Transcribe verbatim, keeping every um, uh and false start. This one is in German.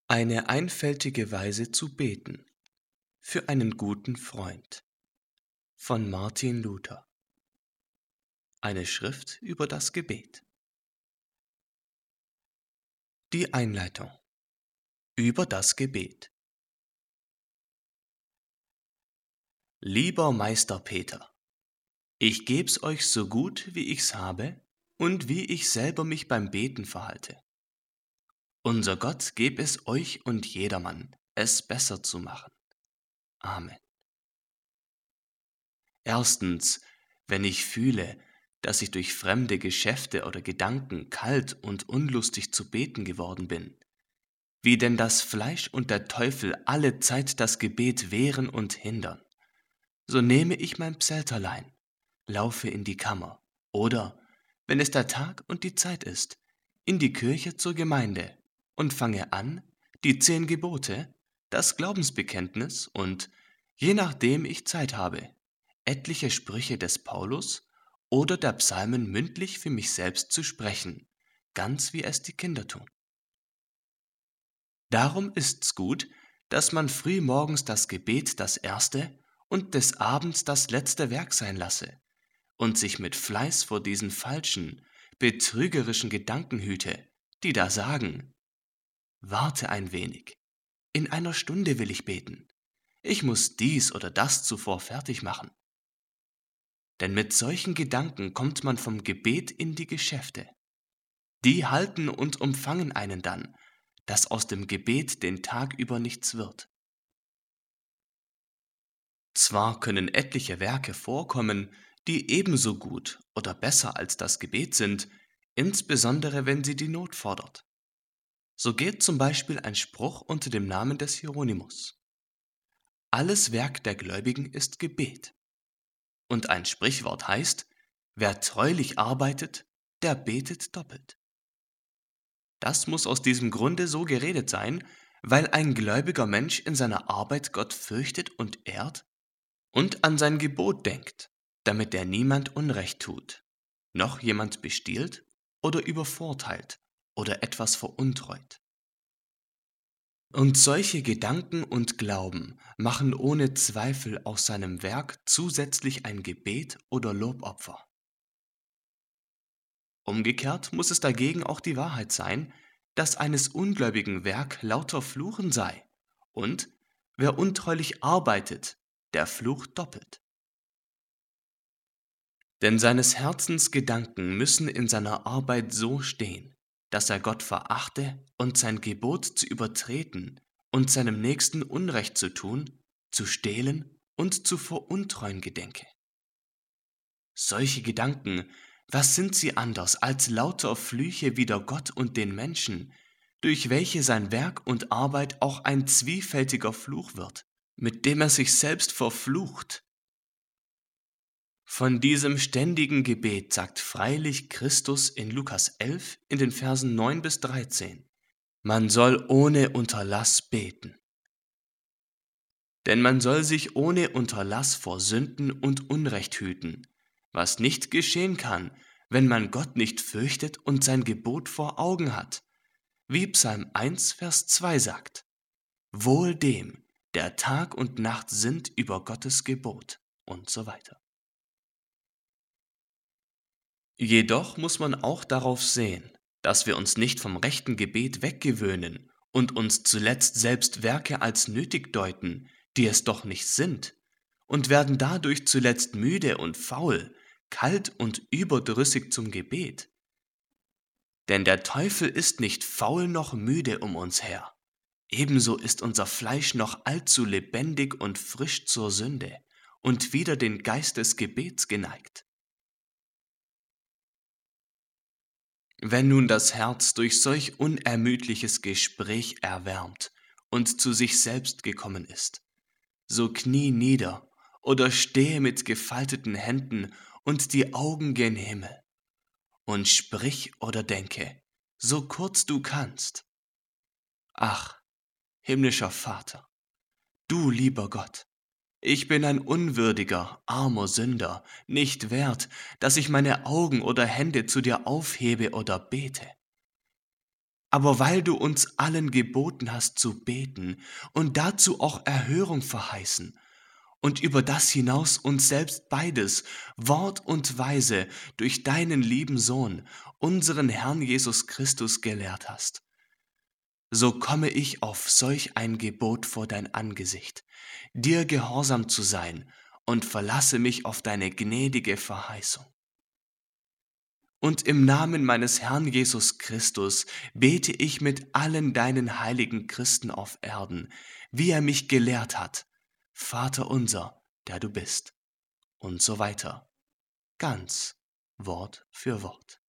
Eine einfältige Weise zu beten für einen guten Freund von Martin Luther. Eine Schrift über das Gebet. Die Einleitung über das Gebet. Lieber Meister Peter, ich geb's euch so gut, wie ich's habe und wie ich selber mich beim Beten verhalte. Unser Gott geb es euch und jedermann, es besser zu machen. Amen. Erstens, wenn ich fühle, dass ich durch fremde Geschäfte oder Gedanken kalt und unlustig zu beten geworden bin, wie denn das Fleisch und der Teufel alle Zeit das Gebet wehren und hindern, so nehme ich mein Psalterlein, laufe in die Kammer oder, wenn es der Tag und die Zeit ist, in die Kirche zur Gemeinde und fange an, die zehn Gebote, das Glaubensbekenntnis und, je nachdem ich Zeit habe, etliche Sprüche des Paulus oder der Psalmen mündlich für mich selbst zu sprechen, ganz wie es die Kinder tun. Darum ist's gut, dass man früh morgens das Gebet das erste und des Abends das letzte Werk sein lasse und sich mit Fleiß vor diesen falschen, betrügerischen Gedanken hüte, die da sagen: Warte ein wenig, in einer Stunde will ich beten, ich muss dies oder das zuvor fertig machen. Denn mit solchen Gedanken kommt man vom Gebet in die Geschäfte. Die halten und umfangen einen dann, dass aus dem Gebet den Tag über nichts wird. Zwar können etliche Werke vorkommen, die ebenso gut oder besser als das Gebet sind, insbesondere wenn sie die Not fordert. So geht zum Beispiel ein Spruch unter dem Namen des Hieronymus: Alles Werk der Gläubigen ist Gebet. Und ein Sprichwort heißt: Wer treulich arbeitet, der betet doppelt. Das muss aus diesem Grunde so geredet sein, weil ein gläubiger Mensch in seiner Arbeit Gott fürchtet und ehrt und an sein Gebot denkt, damit er niemand Unrecht tut, noch jemand bestiehlt oder übervorteilt oder etwas veruntreut. Und solche Gedanken und Glauben machen ohne Zweifel aus seinem Werk zusätzlich ein Gebet oder Lobopfer. Umgekehrt muss es dagegen auch die Wahrheit sein, dass eines ungläubigen Werk lauter Fluchen sei und wer untreulich arbeitet, der flucht doppelt. Denn seines Herzens Gedanken müssen in seiner Arbeit so stehen, dass er Gott verachte und sein Gebot zu übertreten und seinem Nächsten Unrecht zu tun, zu stehlen und zu veruntreuen gedenke. Solche Gedanken, was sind sie anders als lauter Flüche wider Gott und den Menschen, durch welche sein Werk und Arbeit auch ein zwiefältiger Fluch wird, mit dem er sich selbst verflucht? Von diesem ständigen Gebet sagt freilich Christus in Lukas elf in den Versen neun bis dreizehn: Man soll ohne Unterlass beten. Denn man soll sich ohne Unterlass vor Sünden und Unrecht hüten, was nicht geschehen kann, wenn man Gott nicht fürchtet und sein Gebot vor Augen hat, wie Psalm eins, Vers zwei sagt: Wohl dem, der Tag und Nacht sinnt über Gottes Gebot und so weiter. Jedoch muss man auch darauf sehen, dass wir uns nicht vom rechten Gebet weggewöhnen und uns zuletzt selbst Werke als nötig deuten, die es doch nicht sind, und werden dadurch zuletzt müde und faul, kalt und überdrüssig zum Gebet. Denn der Teufel ist nicht faul noch müde um uns her. Ebenso ist unser Fleisch noch allzu lebendig und frisch zur Sünde und wider den Geist des Gebets geneigt. Wenn nun das Herz durch solch unermüdliches Gespräch erwärmt und zu sich selbst gekommen ist, so knie nieder oder stehe mit gefalteten Händen und die Augen gen Himmel und sprich oder denke, so kurz du kannst: Ach, himmlischer Vater, du lieber Gott, ich bin ein unwürdiger, armer Sünder, nicht wert, dass ich meine Augen oder Hände zu dir aufhebe oder bete. aber weil du uns allen geboten hast zu beten und dazu auch Erhörung verheißen und über das hinaus uns selbst beides, Wort und Weise, durch deinen lieben Sohn, unseren Herrn Jesus Christus, gelehrt hast, so komme ich auf solch ein Gebot vor dein Angesicht, dir gehorsam zu sein, und verlasse mich auf deine gnädige Verheißung. Und im Namen meines Herrn Jesus Christus bete ich mit allen deinen heiligen Christen auf Erden, wie er mich gelehrt hat, Vater unser, der du bist, und so weiter, ganz Wort für Wort.